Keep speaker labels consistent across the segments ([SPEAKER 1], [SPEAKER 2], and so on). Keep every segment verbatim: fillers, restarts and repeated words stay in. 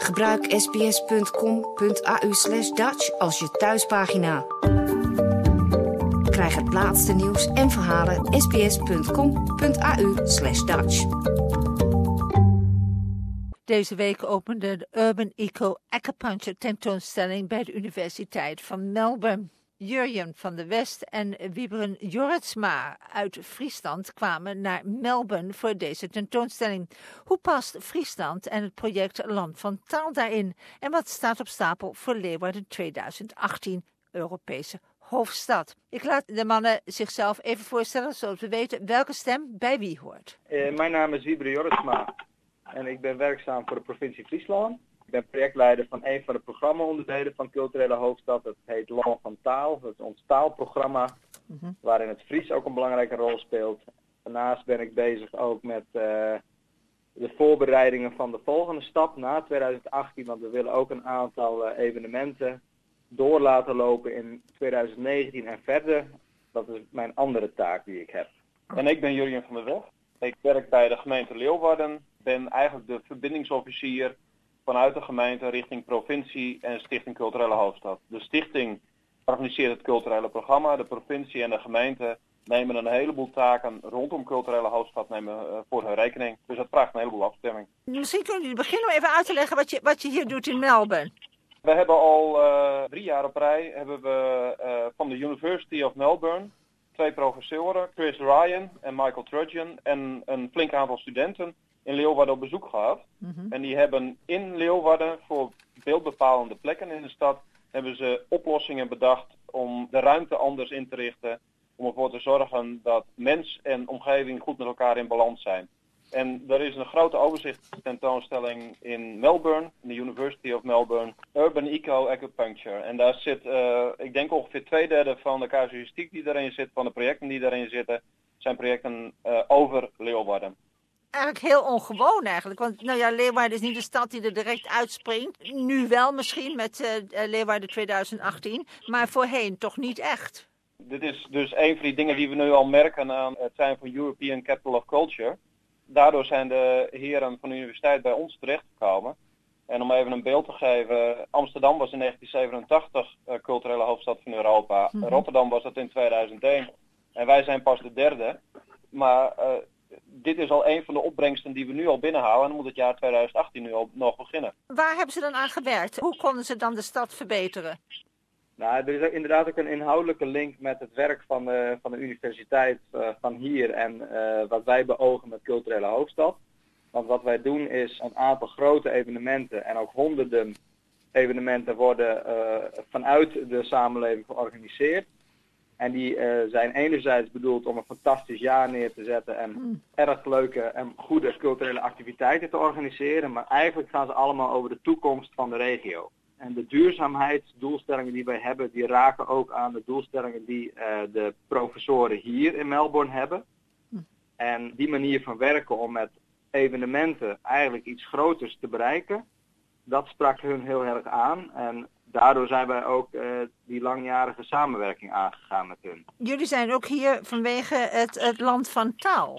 [SPEAKER 1] Gebruik sbs.com.au slash Dutch als je thuispagina. Krijg het laatste nieuws en verhalen sbs.com.au slash Dutch.
[SPEAKER 2] Deze week opende de Urban Eco Acupuncture tentoonstelling bij de Universiteit van Melbourne. Jurjen van der West en Wiebren Jorritsma uit Friesland kwamen naar Melbourne voor deze tentoonstelling. Hoe past Friesland en het project Land van Taal daarin? En wat staat op stapel voor Leeuwarden tweeduizend achttien Europese hoofdstad? Ik laat de mannen zichzelf even voorstellen, zodat we weten welke stem bij wie hoort.
[SPEAKER 3] Uh, mijn naam is Wiebren Jorritsma en ik ben werkzaam voor de provincie Friesland. Ik ben projectleider van een van de programmaonderdelen van Culturele Hoofdstad. Dat heet Land van Taal. Dat is ons taalprogramma, mm-hmm. waarin het Fries ook een belangrijke rol speelt. Daarnaast ben ik bezig ook met uh, de voorbereidingen van de volgende stap na tweeduizend achttien. Want we willen ook een aantal uh, evenementen door laten lopen in tweeduizend negentien en verder. Dat is mijn andere taak die ik heb.
[SPEAKER 4] En ik ben Jurjen van der Weg. Ik werk bij de gemeente Leeuwarden. Ben eigenlijk de verbindingsofficier vanuit de gemeente richting provincie en Stichting Culturele Hoofdstad. De stichting organiseert het culturele programma. De provincie en de gemeente nemen een heleboel taken rondom Culturele Hoofdstad nemen, uh, voor hun rekening. Dus dat vraagt een heleboel afstemming.
[SPEAKER 2] Misschien kunnen jullie beginnen om even uit te leggen wat je, wat je hier doet in Melbourne.
[SPEAKER 4] We hebben al uh, drie jaar op rij hebben we uh, van de University of Melbourne twee professoren, Chris Ryan en Michael Trudgeon, en een flink aantal studenten in Leeuwarden op bezoek gehad. Mm-hmm. En die hebben in Leeuwarden voor beeldbepalende plekken in de stad hebben ze oplossingen bedacht om de ruimte anders in te richten, om ervoor te zorgen dat mens en omgeving goed met elkaar in balans zijn. En er is een grote overzichtstentoonstelling in Melbourne, in de University of Melbourne, Urban Eco Acupuncture. En daar zit, uh, ik denk ongeveer twee derde van de casuïstiek die daarin zit, van de projecten die daarin zitten, zijn projecten uh, over Leeuwarden.
[SPEAKER 2] Eigenlijk heel ongewoon eigenlijk, want nou ja, Leeuwarden is niet de stad die er direct uitspringt. Nu wel misschien met uh, Leeuwarden tweeduizend achttien, maar voorheen toch niet echt.
[SPEAKER 4] Dit is dus een van die dingen die we nu al merken aan het zijn van European Capital of Culture. Daardoor zijn de heren van de universiteit bij ons terechtgekomen. En om even een beeld te geven, Amsterdam was in negentien zevenentachtig uh, culturele hoofdstad van Europa. Mm-hmm. Rotterdam was dat in tweeduizend één. En wij zijn pas de derde. Maar uh, dit is al een van de opbrengsten die we nu al binnenhalen. En dan moet het jaar tweeduizend achttien nu al nog beginnen.
[SPEAKER 2] Waar hebben ze dan aan gewerkt? Hoe konden ze dan de stad verbeteren?
[SPEAKER 3] Nou, er is inderdaad ook een inhoudelijke link met het werk van de, van de universiteit uh, van hier en uh, wat wij beogen met Culturele Hoofdstad. Want wat wij doen is een aantal grote evenementen en ook honderden evenementen worden uh, vanuit de samenleving georganiseerd. En die uh, zijn enerzijds bedoeld om een fantastisch jaar neer te zetten en mm. erg leuke en goede culturele activiteiten te organiseren. Maar eigenlijk gaan ze allemaal over de toekomst van de regio. En de duurzaamheidsdoelstellingen die wij hebben, die raken ook aan de doelstellingen die uh, de professoren hier in Melbourne hebben. Mm. En die manier van werken om met evenementen eigenlijk iets groters te bereiken, dat sprak hun heel erg aan. En daardoor zijn wij ook uh, die langjarige samenwerking aangegaan met hun.
[SPEAKER 2] Jullie zijn ook hier vanwege het, het Land van Taal.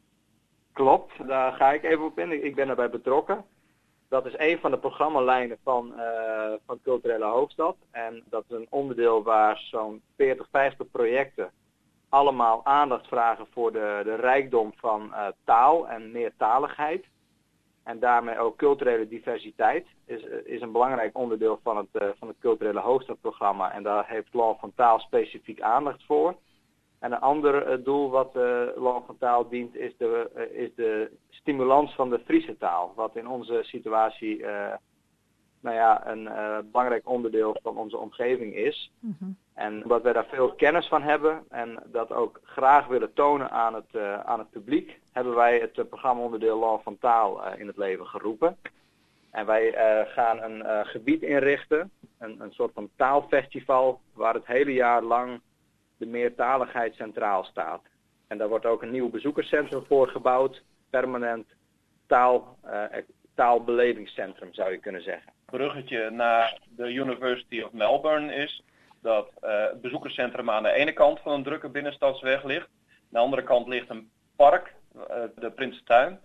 [SPEAKER 3] Klopt, daar ga ik even op in. Ik ben erbij betrokken. Dat is een van de programmalijnen van, uh, van Culturele Hoofdstad. En dat is een onderdeel waar zo'n veertig, vijftig projecten allemaal aandacht vragen voor de, de rijkdom van uh, taal en meertaligheid. En daarmee ook culturele diversiteit is, is een belangrijk onderdeel van het, uh, van het Culturele Hoofdstadprogramma. En daar heeft Land van Taal specifiek aandacht voor. En een ander uh, doel wat uh, Land van Taal dient is de, uh, is de stimulans van de Friese taal. Wat in onze situatie uh, nou ja, een uh, belangrijk onderdeel van onze omgeving is. Mm-hmm. En omdat wij daar veel kennis van hebben en dat ook graag willen tonen aan het, uh, aan het publiek, hebben wij het uh, programmaonderdeel Land van Taal uh, in het leven geroepen. En wij uh, gaan een uh, gebied inrichten, een, een soort van taalfestival, waar het hele jaar lang de meertaligheid centraal staat. En daar wordt ook een nieuw bezoekerscentrum voor gebouwd, permanent taal, uh, taalbelevingscentrum zou je kunnen zeggen.
[SPEAKER 4] Bruggetje naar de University of Melbourne is dat uh, het bezoekerscentrum aan de ene kant van een drukke binnenstadsweg ligt. Aan de andere kant ligt een park, uh, de Prinsentuin,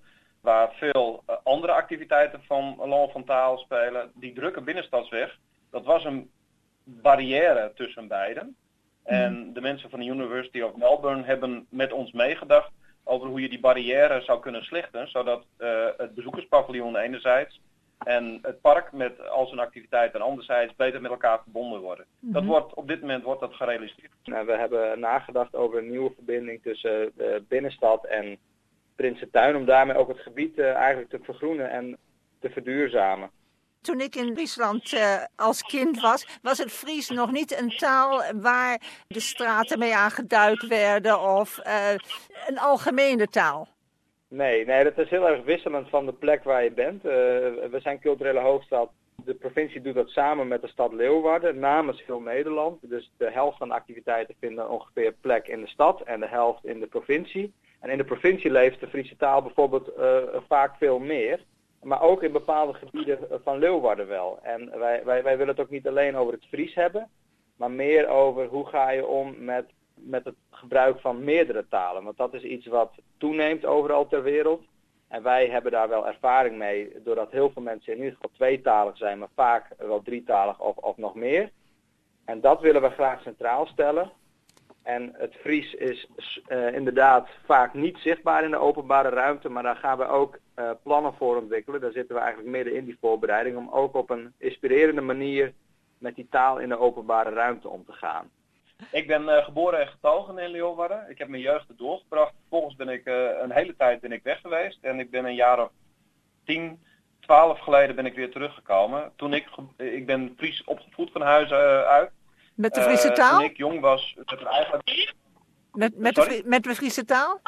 [SPEAKER 4] waar veel uh, andere activiteiten van L'Enfantale spelen. Die drukke binnenstadsweg, dat was een barrière tussen beiden. En de mensen van de University of Melbourne hebben met ons meegedacht over hoe je die barrière zou kunnen slechten, zodat uh, het bezoekerspaviljoen enerzijds en het park met al zijn activiteiten anderzijds beter met elkaar verbonden worden. Mm-hmm. Dat wordt, op dit moment wordt dat gerealiseerd.
[SPEAKER 3] Nou, we hebben nagedacht over een nieuwe verbinding tussen de binnenstad en Prinsentuin, om daarmee ook het gebied uh, eigenlijk te vergroenen en te verduurzamen.
[SPEAKER 2] Toen ik in Friesland uh, als kind was, was het Fries nog niet een taal waar de straten mee aangeduid werden of uh, een algemene taal.
[SPEAKER 3] Nee, nee, dat is heel erg wisselend van de plek waar je bent. Uh, we zijn culturele hoofdstad. De provincie doet dat samen met de stad Leeuwarden namens heel Nederland. Dus de helft van de activiteiten vinden ongeveer plek in de stad en de helft in de provincie. En in de provincie leeft de Friese taal bijvoorbeeld uh, vaak veel meer. Maar ook in bepaalde gebieden van Leeuwarden wel. En wij, wij, wij willen het ook niet alleen over het Fries hebben, maar meer over hoe ga je om met, met het gebruik van meerdere talen. Want dat is iets wat toeneemt overal ter wereld. En wij hebben daar wel ervaring mee, doordat heel veel mensen in ieder geval tweetalig zijn, maar vaak wel drietalig of, of nog meer. En dat willen we graag centraal stellen. En het Fries is uh, inderdaad vaak niet zichtbaar in de openbare ruimte, maar daar gaan we ook uh, plannen voor ontwikkelen. Daar zitten we eigenlijk midden in die voorbereiding om ook op een inspirerende manier met die taal in de openbare ruimte om te gaan.
[SPEAKER 4] Ik ben uh, geboren en getogen in Leeuwarden. Ik heb mijn jeugd er doorgebracht. Vervolgens ben ik uh, een hele tijd ben ik weg geweest en ik ben een jaar of tien, twaalf geleden ben ik weer teruggekomen. Toen ik, ik ben Fries opgevoed van huis uh, uit.
[SPEAKER 2] Met de Friese taal?
[SPEAKER 4] Uh, toen ik jong was, werd er eigenlijk...
[SPEAKER 2] Met, met, de, met de Friese taal?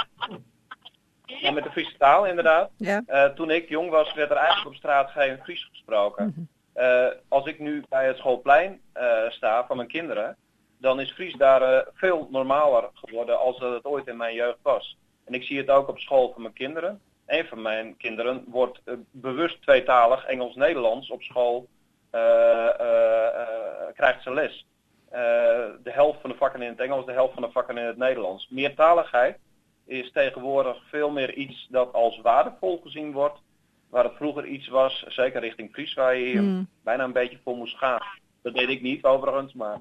[SPEAKER 4] Ja, met de Friese taal inderdaad.
[SPEAKER 2] Ja.
[SPEAKER 4] Uh, toen ik jong was, werd er eigenlijk op straat geen Fries gesproken. Mm-hmm. Uh, als ik nu bij het schoolplein uh, sta van mijn kinderen, dan is Fries daar uh, veel normaler geworden als dat het ooit in mijn jeugd was. En ik zie het ook op school van mijn kinderen. Een van mijn kinderen wordt uh, bewust tweetalig Engels-Nederlands op school, uh, uh, uh, krijgt ze les. Uh, de helft van de vakken in het Engels, de helft van de vakken in het Nederlands. Meertaligheid is tegenwoordig veel meer iets dat als waardevol gezien wordt, waar het vroeger iets was, zeker richting Fries, waar je hier mm. bijna een beetje voor moest gaan. Dat deed ik niet overigens, maar...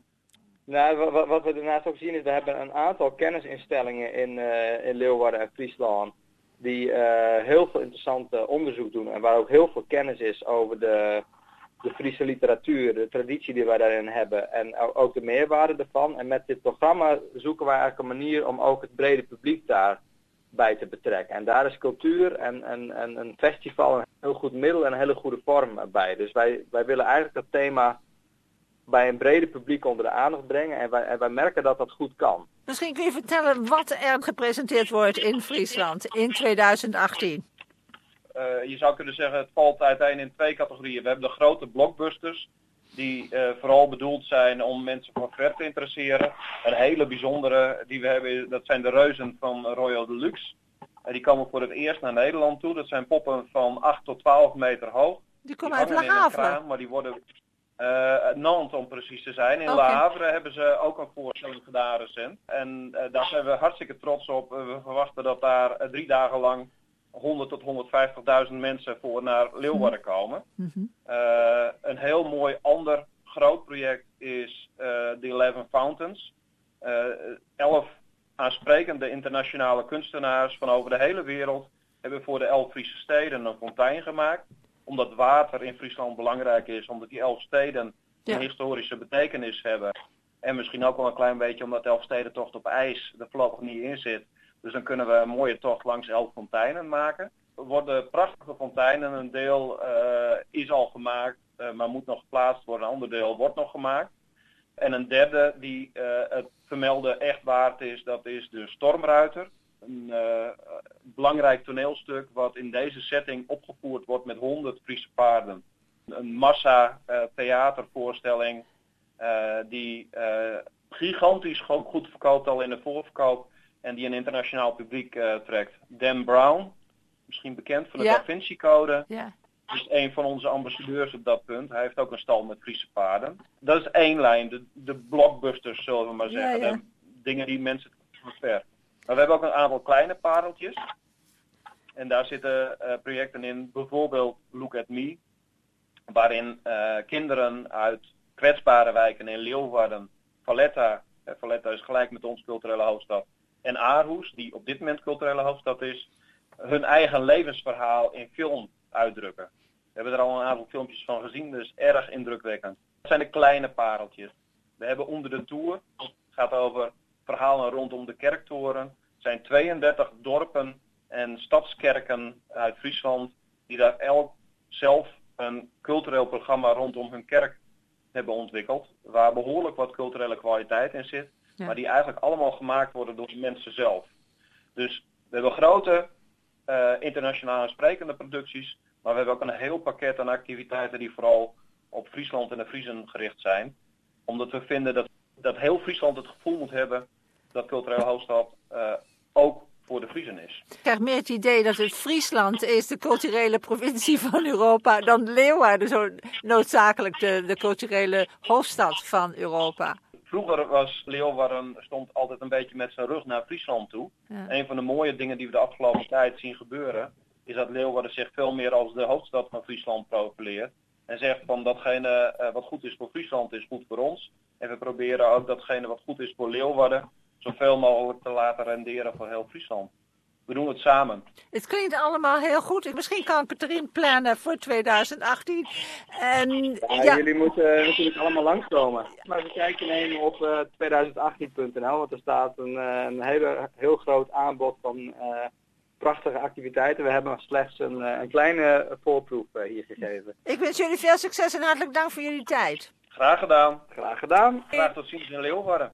[SPEAKER 3] Nou, wat, wat we daarnaast ook zien is, we hebben een aantal kennisinstellingen in, uh, in Leeuwarden en Friesland die uh, heel veel interessant uh, onderzoek doen en waar ook heel veel kennis is over de... de Friese literatuur, de traditie die wij daarin hebben en ook de meerwaarde ervan. En met dit programma zoeken wij eigenlijk een manier om ook het brede publiek daarbij te betrekken. En daar is cultuur en, en, en een festival een heel goed middel en een hele goede vorm bij. Dus wij, wij willen eigenlijk dat thema bij een brede publiek onder de aandacht brengen en wij, en wij merken dat dat goed kan.
[SPEAKER 2] Misschien kun je vertellen wat er gepresenteerd wordt in Friesland in tweeduizend achttien.
[SPEAKER 4] Uh, je zou kunnen zeggen, het valt uiteen in twee categorieën. We hebben de grote blockbusters, die uh, vooral bedoeld zijn om mensen van ver te interesseren. Een hele bijzondere die we hebben, dat zijn de reuzen van Royal Deluxe. Uh, die komen voor het eerst naar Nederland toe. Dat zijn poppen van acht tot twaalf meter hoog.
[SPEAKER 2] Die komen uit Le Havre.
[SPEAKER 4] Maar die worden uh, Nantes om precies te zijn. In okay. Le Havre hebben ze ook een voorstelling gedaan recent. En uh, daar zijn we hartstikke trots op. Uh, we verwachten dat daar uh, drie dagen lang honderd tot honderdvijftigduizend mensen voor naar Leeuwarden komen. Mm-hmm. Uh, een heel mooi ander groot project is uh, de Eleven Fountains. Uh, elf aansprekende internationale kunstenaars van over de hele wereld hebben voor de elf Friese steden een fontein gemaakt. Omdat water in Friesland belangrijk is, omdat die elf steden ja. een historische betekenis hebben. En misschien ook wel een klein beetje omdat de Elfstedentocht op ijs er voorlopig niet in zit. Dus dan kunnen we een mooie tocht langs elf fonteinen maken. Er worden prachtige fonteinen. Een deel uh, is al gemaakt, uh, maar moet nog geplaatst worden. Een ander deel wordt nog gemaakt. En een derde die uh, het vermelden echt waard is, dat is de Stormruiter. Een uh, belangrijk toneelstuk wat in deze setting opgevoerd wordt met honderd Friese paarden. Een massa uh, theatervoorstelling uh, die uh, gigantisch goed verkoopt al in de voorverkoop. En die een internationaal publiek uh, trekt. Dan Brown, misschien bekend van de ja. Da Vinci Code, ja. is een van onze ambassadeurs op dat punt. Hij heeft ook een stal met Friese paarden. Dat is één lijn, de, de blockbusters zullen we maar zeggen. Ja, ja. De dingen die mensen ver. Maar we hebben ook een aantal kleine pareltjes. En daar zitten uh, projecten in, bijvoorbeeld Look at Me, waarin uh, kinderen uit kwetsbare wijken in Leeuwarden, Valletta, eh, Valletta is gelijk met ons culturele hoofdstad, en Aarhus, die op dit moment culturele hoofdstad is, hun eigen levensverhaal in film uitdrukken. We hebben er al een aantal filmpjes van gezien, dus erg indrukwekkend. Dat zijn de kleine pareltjes. We hebben Onder de Toer, het gaat over verhalen rondom de kerktoren. Er zijn tweeëndertig dorpen en stadskerken uit Friesland die daar elk zelf een cultureel programma rondom hun kerk hebben ontwikkeld, waar behoorlijk wat culturele kwaliteit in zit, ja. maar die eigenlijk allemaal gemaakt worden door de mensen zelf. Dus we hebben grote uh, internationale sprekende producties, maar we hebben ook een heel pakket aan activiteiten die vooral op Friesland en de Friezen gericht zijn. Omdat we vinden dat, dat heel Friesland het gevoel moet hebben dat culturele hoofdstad uh, ook voor de Friezen is.
[SPEAKER 2] Ik krijg meer het idee dat het Friesland is de culturele provincie van Europa dan Leeuwarden zo noodzakelijk de, de culturele hoofdstad van Europa.
[SPEAKER 4] Vroeger was Leeuwarden stond altijd een beetje met zijn rug naar Friesland toe. Ja. Een van de mooie dingen die we de afgelopen tijd zien gebeuren is dat Leeuwarden zich veel meer als de hoofdstad van Friesland profileert. En zegt van datgene uh, wat goed is voor Friesland is goed voor ons. En we proberen ook datgene wat goed is voor Leeuwarden zoveel mogelijk te laten renderen voor heel Friesland. We doen het samen.
[SPEAKER 2] Het klinkt allemaal heel goed. Misschien kan ik het erin plannen voor twintig achttien. En,
[SPEAKER 3] ja,
[SPEAKER 2] ja.
[SPEAKER 3] Jullie moeten natuurlijk allemaal langskomen. Maar we kijken nemen op uh, twintig achttien punt n l, want er staat een, een hele, heel groot aanbod van uh, prachtige activiteiten. We hebben slechts een, een kleine voorproef uh, hier gegeven.
[SPEAKER 2] Ik wens jullie veel succes en hartelijk dank voor jullie tijd.
[SPEAKER 4] Graag gedaan.
[SPEAKER 3] Graag gedaan.
[SPEAKER 4] Graag tot ziens in Leeuwarden.